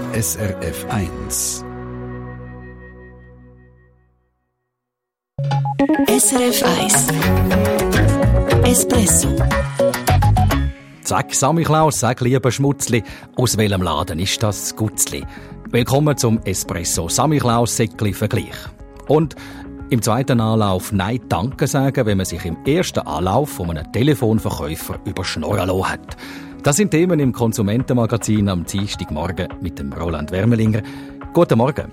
SRF 1. SRF 1 Espresso. Sag, Samichlaus, sag, lieber Schmutzli, aus welchem Laden ist das Gutzli? Willkommen zum Espresso Samichlaus-Säckli-Vergleich. Und im zweiten Anlauf Nein Danke sagen, wenn man sich im ersten Anlauf von einem Telefonverkäufer überschnorren lassen hat. Das sind Themen im Konsumentenmagazin am Dienstagmorgen mit dem Roland Wermelinger. Guten Morgen.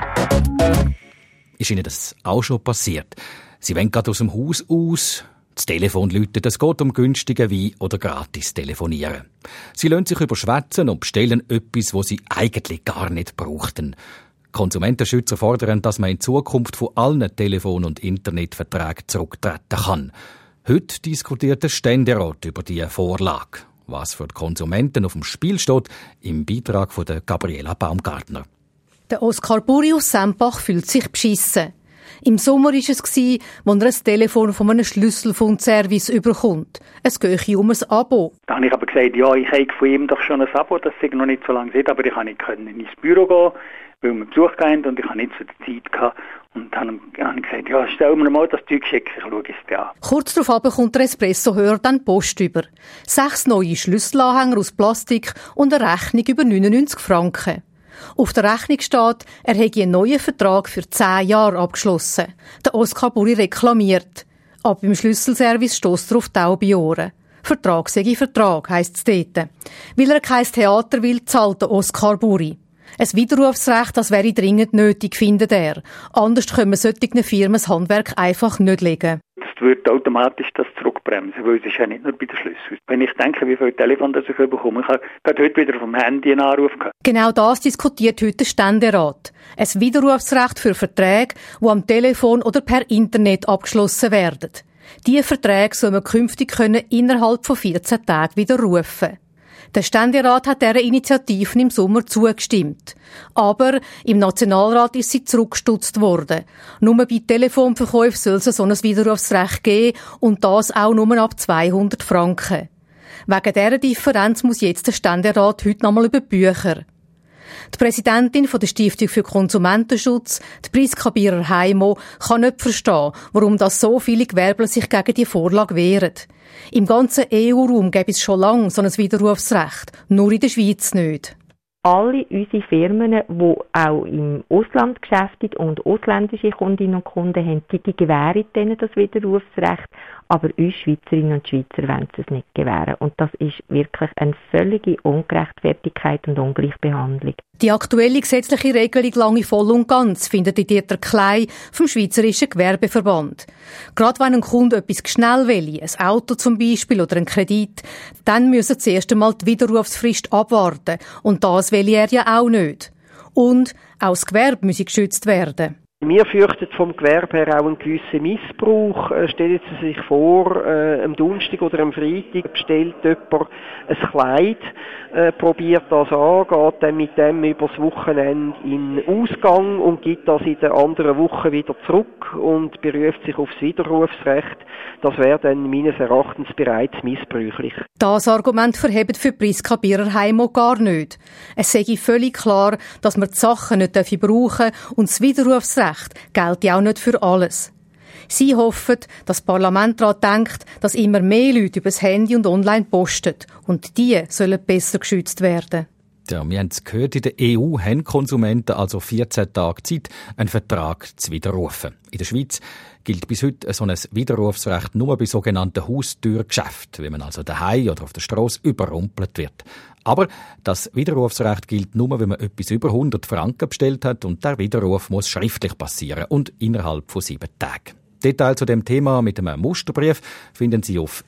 Ist Ihnen das auch schon passiert? Sie wollen gerade aus dem Haus aus, das Telefon läutet, es geht um günstigen Wein oder gratis telefonieren. Sie lassen sich überschwätzen und bestellen etwas, was Sie eigentlich gar nicht brauchten. Konsumentenschützer fordern, dass man in Zukunft von allen Telefon- und Internetverträgen zurücktreten kann. Heute diskutiert der Ständerat über diese Vorlage. Was für die Konsumenten auf dem Spiel steht, im Beitrag von der Gabriela Baumgartner. Der Oskar Buri aus Sempach fühlt sich beschissen. Im Sommer war es, als er ein Telefon von einem Schlüsselfundservice überkommt. Es gehe um ein Abo. Da habe ich aber gesagt, ja, ich habe von ihm doch schon ein Abo, das sei noch nicht so lange seit, aber ich konnte nicht ins Büro gehen, weil wir Besuch hatten und ich hatte nicht so die Zeit gehabt. Und dann habe ich gesagt, ja, stell mir mal das Zeug schicken, ich schaue es dir an. Kurz darauf kommt der Espresso-Hörer dann Post über. 6 neue Schlüsselanhänger aus Plastik und eine Rechnung über 99 Franken. Auf der Rechnung steht, er hätte einen neuen Vertrag für 10 Jahre abgeschlossen. Der Oskar Buri reklamiert. Aber beim Schlüsselservice stösst er auf taube Ohren. Vertrag sei Vertrag, heisst es dort. Weil er kein Theater will, zahlt der Oskar Buri. Ein Widerrufsrecht, das wäre dringend nötig, findet er. Anders können solche Firmen das Handwerk einfach nicht legen. Das würde automatisch das zurückbremsen, weil es ist ja nicht nur bei den Schlüsseln. Wenn ich denke, wie viele Telefone ich bekomme, ich habe gerade heute wieder vom Handy einen Anruf gehabt. Genau das diskutiert heute der Ständerat. Ein Widerrufsrecht für Verträge, die am Telefon oder per Internet abgeschlossen werden. Diese Verträge soll man künftig innerhalb von 14 Tagen widerrufen. Der Ständerat hat dieser Initiative im Sommer zugestimmt. Aber im Nationalrat ist sie zurückgestutzt worden. Nur bei Telefonverkäufen soll es so ein Widerrufsrecht geben und das auch nur ab 200 Franken. Wegen dieser Differenz muss jetzt der Ständerat heute nochmal über die Bücher. Die Präsidentin der Stiftung für Konsumentenschutz, die Priska Bierer-Heimo, kann nicht verstehen, warum das so viele Gewerbler sich gegen die Vorlage wehren. Im ganzen EU-Raum gäbe es schon lange so ein Widerrufsrecht, nur in der Schweiz nicht. Alle unsere Firmen, die auch im Ausland geschäftet und ausländische Kundinnen und Kunden haben, die gewähren denen das Widerrufsrecht, aber uns Schweizerinnen und Schweizer wollen es nicht gewähren. Und das ist wirklich eine völlige Ungerechtfertigkeit und Ungleichbehandlung. Die aktuelle gesetzliche Regelung lange voll und ganz, findet Dieter Klei vom Schweizerischen Gewerbeverband. Gerade wenn ein Kunde etwas schnell will, ein Auto zum Beispiel oder einen Kredit, dann müssen zuerst einmal die Widerrufsfrist abwarten. Und das will er ja auch nicht. Und auch das Gewerbe muss geschützt werden. Wir fürchten vom Gewerbe her auch einen gewissen Missbrauch. Stellen Sie sich vor, am Donnerstag oder am Freitag bestellt jemand ein Kleid, probiert das an, geht dann mit dem übers Wochenende in den Ausgang und gibt das in der anderen Woche wieder zurück und beruft sich aufs Widerrufsrecht. Das wäre dann meines Erachtens bereits missbräuchlich. Das Argument verhebt für Priska Bierer-Heimo gar nicht. Es sei völlig klar, dass man die Sachen nicht brauchen dürfen und das Widerrufsrecht gilt ja auch nicht für alles. Sie hoffen, dass das Parlament daran denkt, dass immer mehr Leute über das Handy und online posten und die sollen besser geschützt werden. Ja, wir haben es gehört, in der EU haben Konsumenten also 14 Tage Zeit, einen Vertrag zu widerrufen. In der Schweiz gilt bis heute so ein Widerrufsrecht nur bei sogenannten Haustürgeschäften, wenn man also daheim oder auf der Strasse überrumpelt wird. Aber das Widerrufsrecht gilt nur, wenn man etwas über 100 Franken bestellt hat und der Widerruf muss schriftlich passieren und innerhalb von 7 Tagen. Details zu dem Thema mit einem Musterbrief finden Sie auf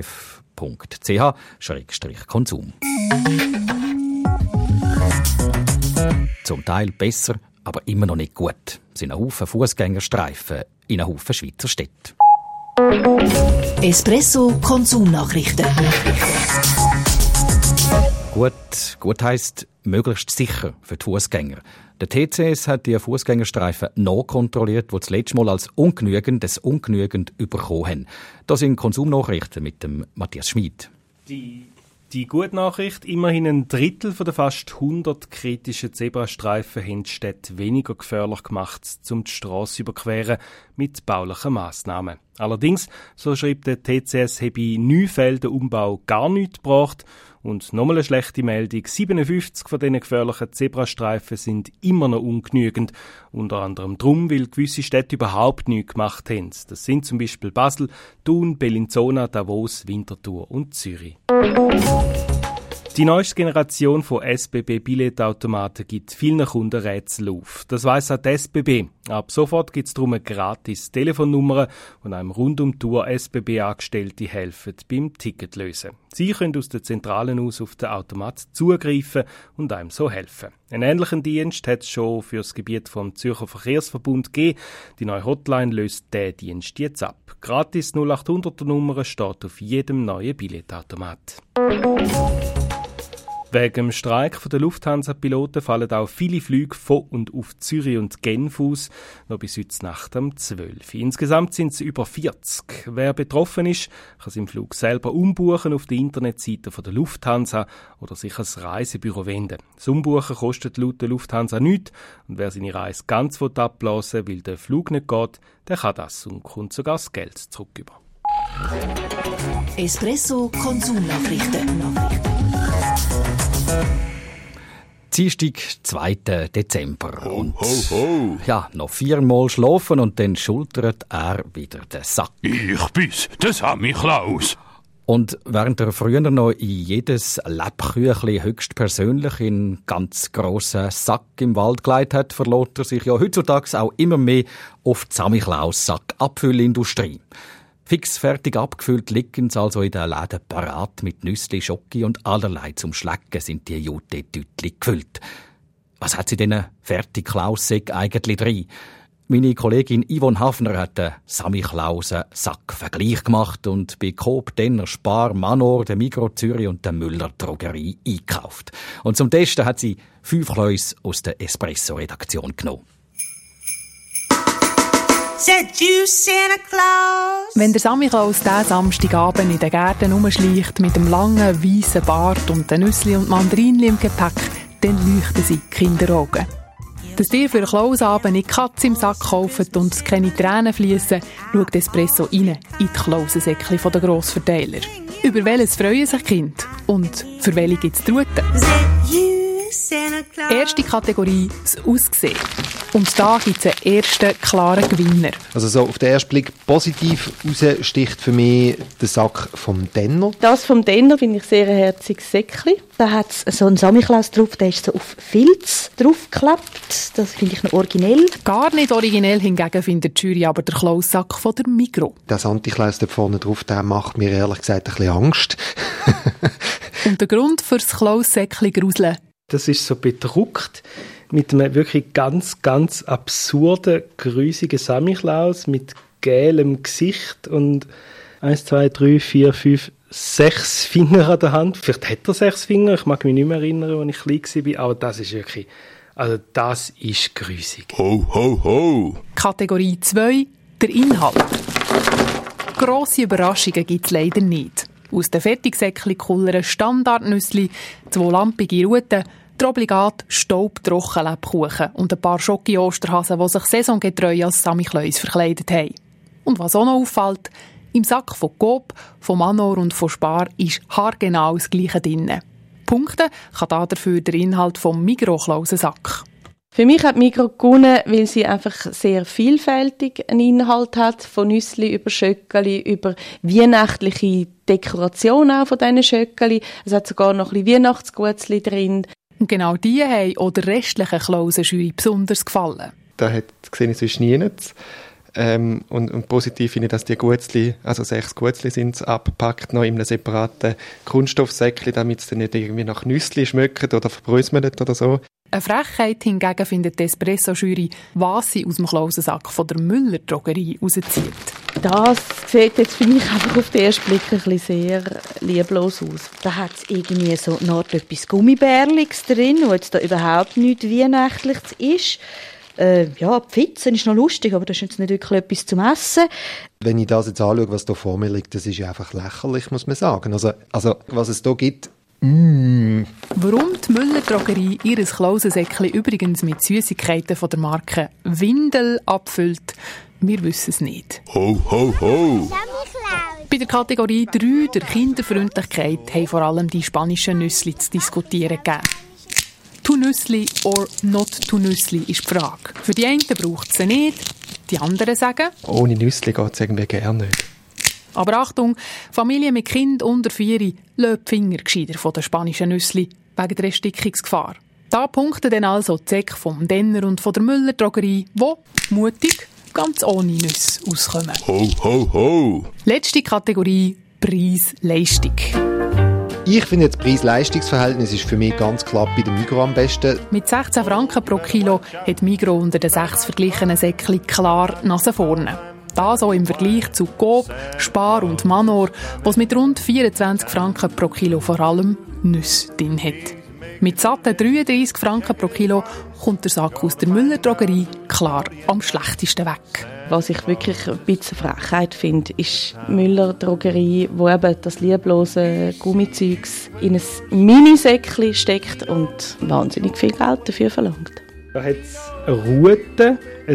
srf.ch/konsum. Zum Teil besser, aber immer noch nicht gut. Es sind ein Haufen Fußgängerstreifen in einem Haufen Schweizer Städten. Espresso Konsumnachrichten. Gut heisst möglichst sicher für die Fußgänger. Der TCS hat die Fußgängerstreifen nachkontrolliert, die das letzte Mal als ungenügend bekommen haben. Das sind Konsumnachrichten mit dem Matthias Schmid. Die Die gute Nachricht, immerhin ein Drittel von den fast 100 kritischen Zebrastreifen haben die Städte weniger gefährlich gemacht, um die Strasse zu überqueren mit baulichen Massnahmen. Allerdings, so schreibt der TCS, habe in 9 Fällen der Umbau gar nichts gebracht. Und nochmal eine schlechte Meldung, 57 von diesen gefährlichen Zebrastreifen sind immer noch ungenügend. Unter anderem darum, weil gewisse Städte überhaupt nichts gemacht haben. Das sind zum Beispiel Basel, Thun, Bellinzona, Davos, Winterthur und Zürich. Die neueste Generation von SBB-Billetautomaten gibt vielen Kunden Rätsel auf. Das weiss auch die SBB. Ab sofort gibt es darum eine gratis Telefonnummer und einem rund um die Tour SBB-Angestellte helfen beim Ticketlösen. Sie können aus der Zentrale aus auf den Automat zugreifen und einem so helfen. Einen ähnlichen Dienst hat es schon für das Gebiet vom Zürcher Verkehrsverbund gegeben. Die neue Hotline löst diesen Dienst jetzt ab. Gratis 0800er-Nummer steht auf jedem neuen Billetautomat. Wegen dem Streik der Lufthansa-Piloten fallen auch viele Flüge von und auf Zürich und Genf aus, noch bis heute Nacht um 12 Uhr. Insgesamt sind es über 40. Wer betroffen ist, kann seinen Flug selber umbuchen auf der Internetseite der Lufthansa oder sich ans Reisebüro wenden. Das Umbuchen kostet laut der Lufthansa nichts und wer seine Reise ganz abblasen will, weil der Flug nicht geht, der kann das und kommt sogar das Geld zurück über. Espresso Konsumnachrichten. Dienstag, 2. Dezember. Und ja, noch 4-mal schlafen und dann schultert er wieder den Sack. Ich bin's, der Sammy Klaus. Und während er früher noch in jedes Lebküchli höchstpersönlich in ganz grossen Sack im Wald gelegt hat, verlässt er sich ja heutzutage auch immer mehr auf die Sammy Klaus Sack-Abfüllindustrie. Fix fertig abgefüllt liegen sie also in den Läden parat mit Nüssli, Schoki und allerlei zum Schlecken sind die Jute-Tütli gefüllt. Was hat sie denn fertig Klaus-Säck eigentlich drin? Meine Kollegin Yvonne Hafner hat den Sammy Klausen Sack-Vergleich gemacht und bei Coop, Denner, Spar, Manor, der Migros Zürich und der Müller Drogerie eingekauft. Und zum Testen hat sie 5 Kläuse aus der Espresso-Redaktion genommen. Wenn der Sammy Klaus diesen Samstagabend in den Gärten rumschleicht mit dem langen, weißen Bart und den Nüssli und Mandarinli im Gepäck, dann leuchten sie Kinderaugen. Dass ihr für einen Klausabend nicht Katze im Sack kauft und keine Tränen fließen, schaut Espresso rein in die Klausensäckchen der Grossverteiler. Über welches freuen sich Kinder? Und für welche gibt es Truten? Erste Kategorie, das Aussehen. Und da gibt es einen ersten klaren Gewinner. Also so auf den ersten Blick positiv raussticht für mich der Sack vom Denner. Das vom Denner finde ich sehr ein herziges Säckchen. Da hat es so einen Sammy Klaus drauf, der ist so auf Filz draufgeklappt. Das finde ich noch originell. Gar nicht originell hingegen findet die Jury aber der Klaus-Sack von der Migros. Der Santi-Klaus da vorne drauf, der macht mir ehrlich gesagt ein bisschen Angst. Und der Grund für das Klaus-Säckchen gruseln? Das ist so bedruckt mit einem wirklich ganz, ganz absurden, grusigen Sammy Klaus mit gelbem Gesicht und 1, 2, 3, 4, 5, 6 Finger an der Hand. Vielleicht hat er 6 Finger, ich mag mich nicht mehr erinnern, als ich klein war, aber das ist wirklich, also das ist grusig. Ho, ho, ho! Kategorie 2, der Inhalt. Grosse Überraschungen gibt es leider nicht. Aus den Fertigsäckchen kullern Standardnüssli, 2 lampige Ruten, der obligat staubtrocken Lebkuchen und ein paar Schoki-Osterhasen, die sich saisongetreu als Sammy Klaus verkleidet haben. Und was auch noch auffällt, im Sack von Coop, von Manor und von Spar ist haargenau das Gleiche drin. Punkte kann dafür der Inhalt vom Migros-Klausensack. Für mich hat Migros gewonnen, weil sie einfach sehr vielfältig einen Inhalt hat, von Nüssli über Schöckeli, über weihnachtliche Dekoration auch von diesen Schöckeli. Es hat sogar noch ein bisschen Weihnachtsgutzli drin. Und genau die haben auch der restlichen Klausenjury besonders gefallen. Da sehe ich sonst nie nichts. Und positiv finde ich, dass die Gutzli, also 6 Gutzli sind abgepackt, noch in einem separaten Kunststoffsäckchen, damit es dann nicht irgendwie nach Nüssli schmeckt oder verbröselt oder so. Eine Frechheit hingegen findet die Espresso-Jury, was sie aus dem Klausensack von der Müller Drogerie rauszieht. Das sieht jetzt für mich einfach auf den ersten Blick ein bisschen sehr lieblos aus. Da hat es irgendwie so eine Art etwas Gummibärliges drin, wo jetzt da überhaupt nichts Weihnachtliches ist. Ja, die Pizza ist noch lustig, aber das ist jetzt nicht wirklich etwas zum Essen. Wenn ich das jetzt anschaue, was da vor mir liegt, das ist einfach lächerlich, muss man sagen. Also was es da gibt, Warum die Müller-Drogerie ihr Klausensäckchen übrigens mit Süßigkeiten von der Marke Windel abfüllt, wir wissen es nicht. Ho, ho, ho. Bei der Kategorie 3 der Kinderfreundlichkeit haben vor allem die spanischen Nüssli zu diskutieren gegeben. «To Nüssli or not to Nüssli» ist die Frage. Für die einen braucht es sie nicht, die anderen sagen... Ohne Nüssli geht es irgendwie gerne nicht. Aber Achtung, Familien mit Kind unter 4 lassen die Finger gescheiter von den spanischen Nüssli wegen der Erstickungsgefahr. Da punkten dann also die Säcke vom Denner und von der Müller-Drogerie, die, mutig, ganz ohne Nüsse auskommen. Ho, ho, ho. Letzte Kategorie, Preis-Leistung. Ich finde, das Preis-Leistungs-Verhältnis ist für mich ganz klar bei der Migros am besten. Mit 16 Franken pro Kilo hat Migros unter den 6 verglichenen Säckchen klar Nase vorne. Das auch im Vergleich zu Coop, Spar und Manor, was mit rund 24 Franken pro Kilo vor allem Nüsse drin hat. Mit satten 33 Franken pro Kilo kommt der Sack aus der Müller-Drogerie klar am schlechtesten weg. Was ich wirklich ein bisschen Frechheit finde, ist Müller-Drogerie, wo eben das lieblose Gummizeugs in ein Minisäckchen steckt und wahnsinnig viel Geld dafür verlangt. Da hat es eine Rute, ein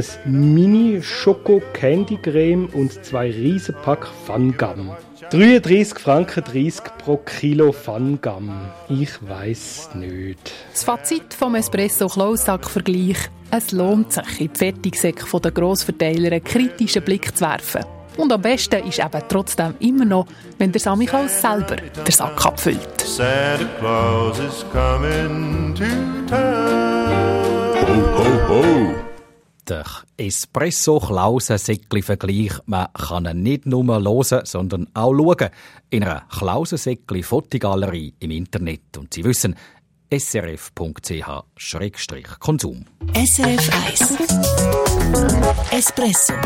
Mini-Schoko-Candy-Creme und 2 Riesenpack Fun-Gum. 33 Franken 30 pro Kilo Fun-Gum. Ich weiss nicht. Das Fazit vom Espresso-Klausack-Vergleich: Es lohnt sich, in die Fertigsäcke der Grossverteiler einen kritischen Blick zu werfen. Und am besten ist eben trotzdem immer noch, wenn der Sammy Klaus selber den Sack abfüllt. Santa Claus is coming to town. Ho, ho, ho. Der Espresso-Klausensäckli-Vergleich, man kann ihn nicht nur hören, sondern auch schauen. In einer Klausensäckli-Fotogalerie im Internet. Und Sie wissen, srf.ch/Konsum. SRF 1 Espresso.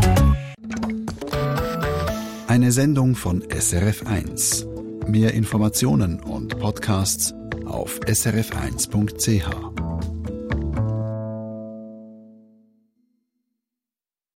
Eine Sendung von SRF 1. Mehr Informationen und Podcasts auf srf1.ch.